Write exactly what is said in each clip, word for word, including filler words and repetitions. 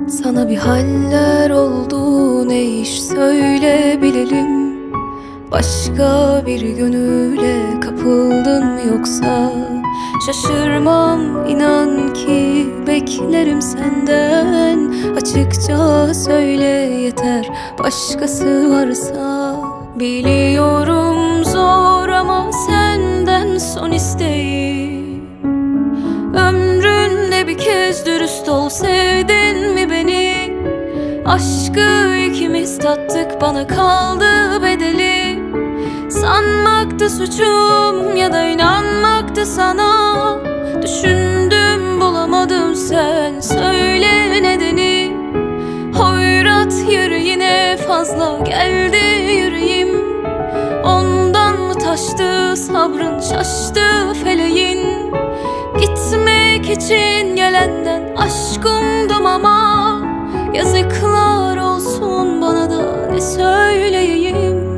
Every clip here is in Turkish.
Sana bir haller oldu, ne iş söyle bilelim. Başka bir gönüle kapıldın mı yoksa? Şaşırmam inan ki, beklerim senden. Açıkça söyle yeter, başkası varsa. Biliyorum zor ama senden son isteğim. Ömründe bir kez dürüst ol, sevdin mi beni? Aşkı ikimiz tattık, bana kaldı bedeli. Sanmaktı suçum ya da inanmaktı sana. Düşündüm bulamadım, sen söyle nedeni. Hoyrat yüreğine fazla geldi yüreğim. Ondan mı taştı sabrın, şaştı feleğin? Gitmek için gelenden aşk umdum ama yazıklar olsun bana da, ne söyleyeyim?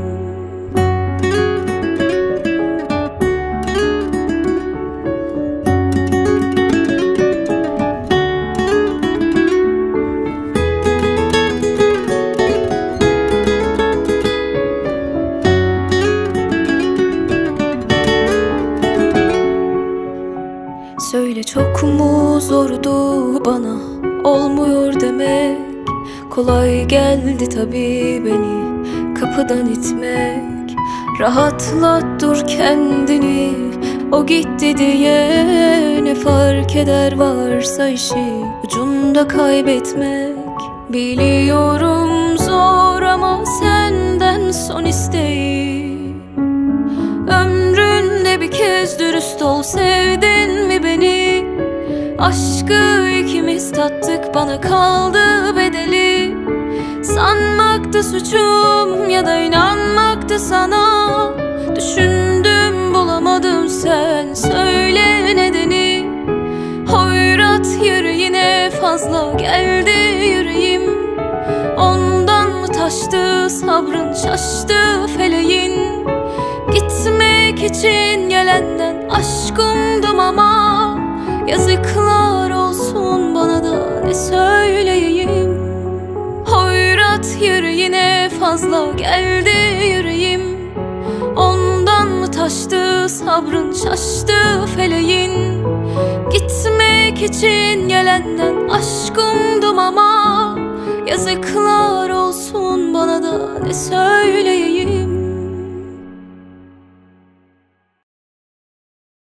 Söyle, çok mu zordu bana olmuyor demek? Kolay geldi tabii beni kapıdan itmek. Rahatlat dur kendini, o gitti diye. Ne fark eder varsa işi ucunda kaybetmek. Biliyorum zor ama senden son isteğim. Ömründe bir kez dürüst ol, sevdin mi beni? Aşkı ikimiz tattık, bana kaldı bedeli. Sanmaktı suçum ya da inanmaktı sana. Düşündüm bulamadım, sen söyle nedeni. Hoyrat yüreğine fazla geldi yüreğim. Ondan mı taştı sabrın, şaştı feleğin? Gitmek için gelenden aşk umdum ama yazıklar olsun bana da, ne söyleyeyim? Hoyrat yüreğine fazla geldi yüreğim. Ondan mı taştı sabrın, şaştı feleğin? Gitmek için gelenden aşk umdum ama yazıklar olsun bana da, ne söyleyeyim?